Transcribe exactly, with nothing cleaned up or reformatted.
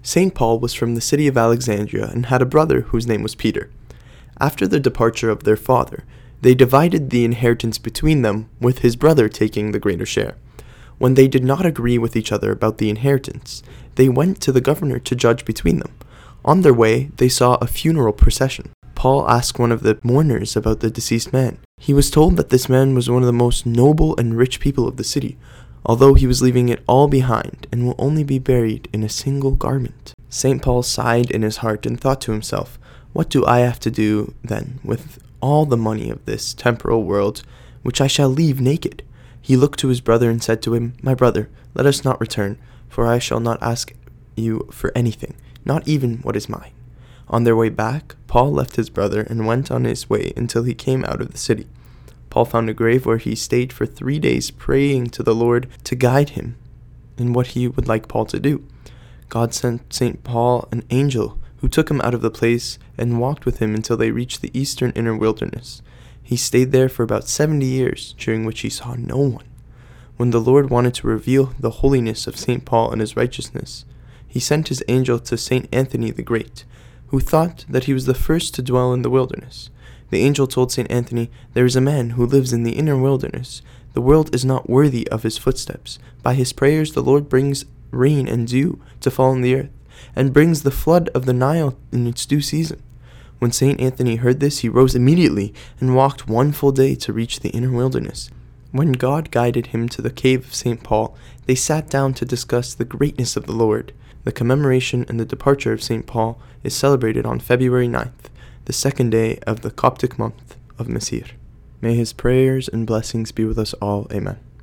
Saint Paul was from the city of Alexandria and had a brother whose name was Peter. After the departure of their father, they divided the inheritance between them, with his brother taking the greater share. When they did not agree with each other about the inheritance, they went to the governor to judge between them. On their way, they saw a funeral procession. Paul asked one of the mourners about the deceased man. He was told that this man was one of the most noble and rich people of the city, although he was leaving it all behind and will only be buried in a single garment. Saint Paul sighed in his heart and thought to himself, "What do I have to do, then, with all the money of this temporal world, which I shall leave naked?" He looked to his brother and said to him, "My brother, let us not return, for I shall not ask you for anything, not even what is mine." On their way back, Paul left his brother and went on his way until he came out of the city. Paul found a grave where he stayed for three days praying to the Lord to guide him in what he would like Paul to do. God sent Saint Paul an angel who took him out of the place and walked with him until they reached the eastern inner wilderness. He stayed there for about seventy years, during which he saw no one. When the Lord wanted to reveal the holiness of Saint Paul and his righteousness, he sent his angel to Saint Anthony the Great, who thought that he was the first to dwell in the wilderness. The angel told Saint Anthony, "There is a man who lives in the inner wilderness. The world is not worthy of his footsteps. By his prayers the Lord brings rain and dew to fall on the earth, and brings the flood of the Nile in its due season." When Saint Anthony heard this, he rose immediately and walked one full day to reach the inner wilderness. When God guided him to the cave of Saint Paul, they sat down to discuss the greatness of the Lord. The commemoration and the departure of Saint Paul is celebrated on February ninth, the second day of the Coptic month of Messihr. May his prayers and blessings be with us all. Amen.